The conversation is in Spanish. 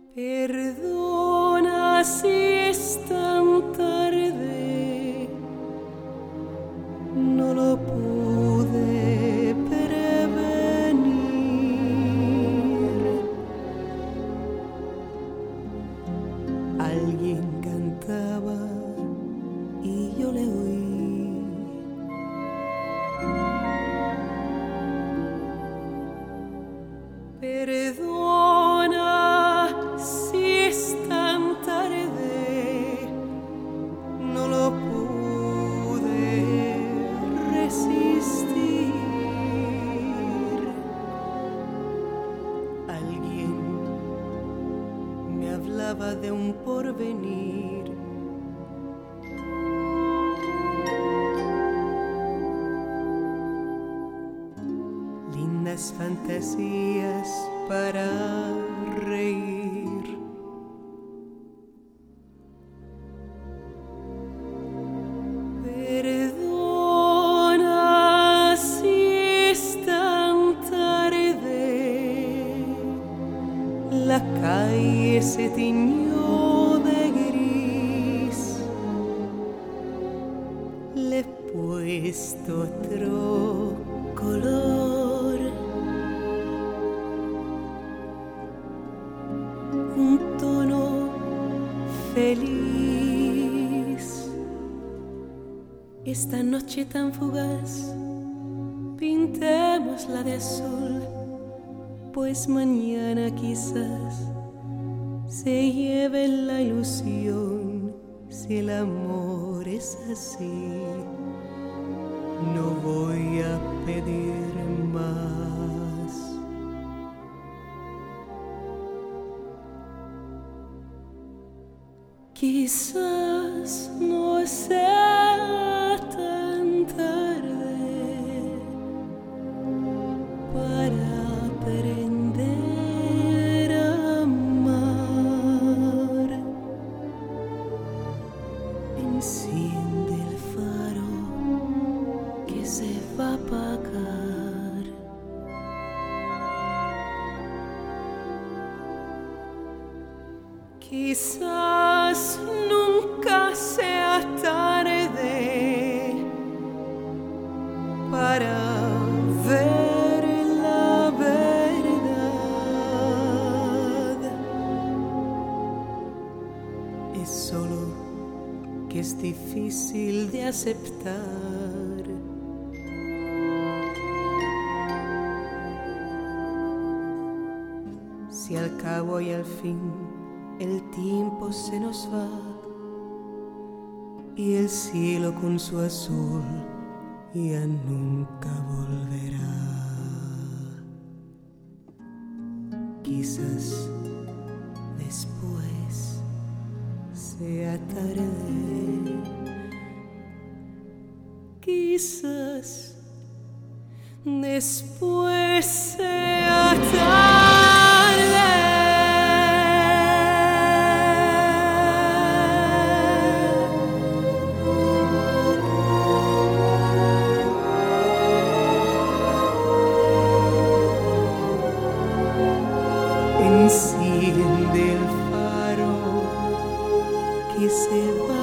Perdona si es tan tarde, no lo pude prevenir. Alguien cantaba y yo le oí. Perdona si es tan tarde, no lo pude resistir. Alguien me hablaba de un porvenir. Lindas fantasías para reír. Perdona si es tan tarde, la calle se tiñó de gris. Le he puesto otro color, un tono feliz. Esta noche tan fugaz, pintémosla de azul, pues mañana quizás se lleve la ilusión. Si el amor es así, no voy a pedir más. Quizás no sea tan tarde para aprender a amar. Enciende el faro que se va a apagar. Quizás nunca sea tarde para ver la verdad. Es solo que es difícil de aceptar. Si al cabo y al fin el tiempo se nos va y el cielo con su azul ya nunca volverá. Quizás después sea tarde, quizás después sea tarde. Enciende el faro que se va